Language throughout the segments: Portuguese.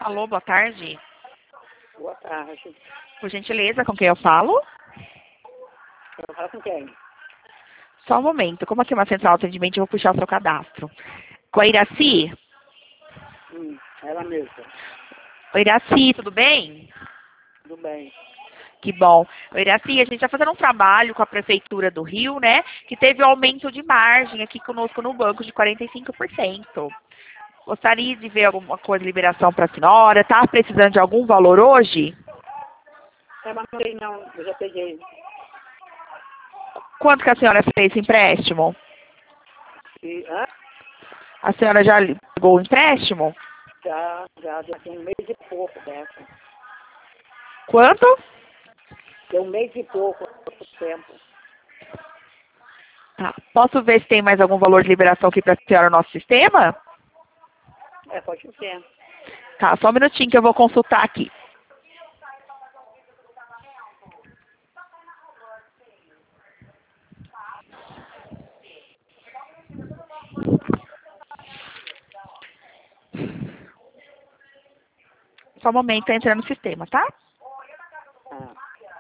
Alô, boa tarde. Boa tarde. Por gentileza, com quem eu falo? Eu falo com quem? Só um momento. Como aqui é uma central de atendimento, eu vou puxar o seu cadastro. Com a Iraci? Ela mesma. Oi, Iraci, tudo bem? Tudo bem. Que bom. Oi, Iraci, a gente está fazendo um trabalho com a Prefeitura do Rio, né? Que teve um aumento de margem aqui conosco no banco de 45%. Gostaria de ver alguma coisa de liberação para a senhora? Está precisando de algum valor hoje? Mas não tem não, eu já peguei. Quanto que a senhora fez esse empréstimo? Hã? A senhora já pegou o empréstimo? Já tem um mês e pouco dessa. Quanto? Tem um mês e pouco tempo. Tá. Posso ver se tem mais algum valor de liberação aqui para a senhora no nosso sistema? Pode ser. Tá, só um minutinho que eu vou consultar aqui. Só um momento, tá entrando no sistema, tá? Ah.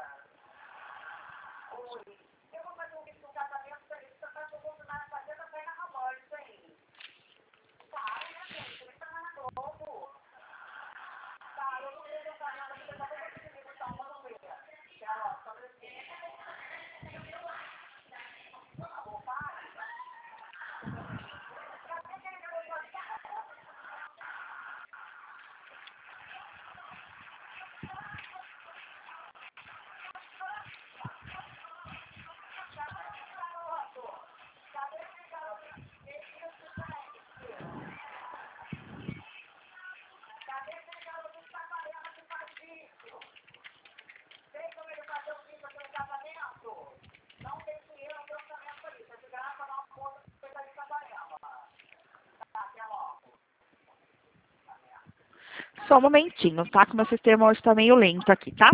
Só um momentinho, tá? Que o meu sistema hoje tá meio lento aqui, tá?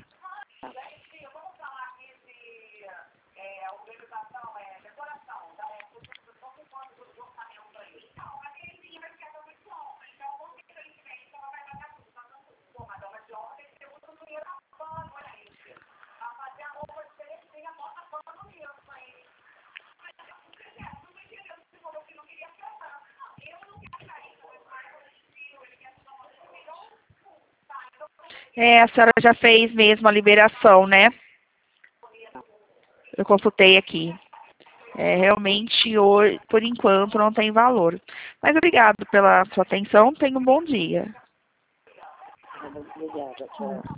A senhora já fez mesmo a liberação, né? Eu consultei aqui. Realmente, hoje, por enquanto, não tem valor. Mas obrigado pela sua atenção. Tenha um bom dia. Obrigada. Tchau.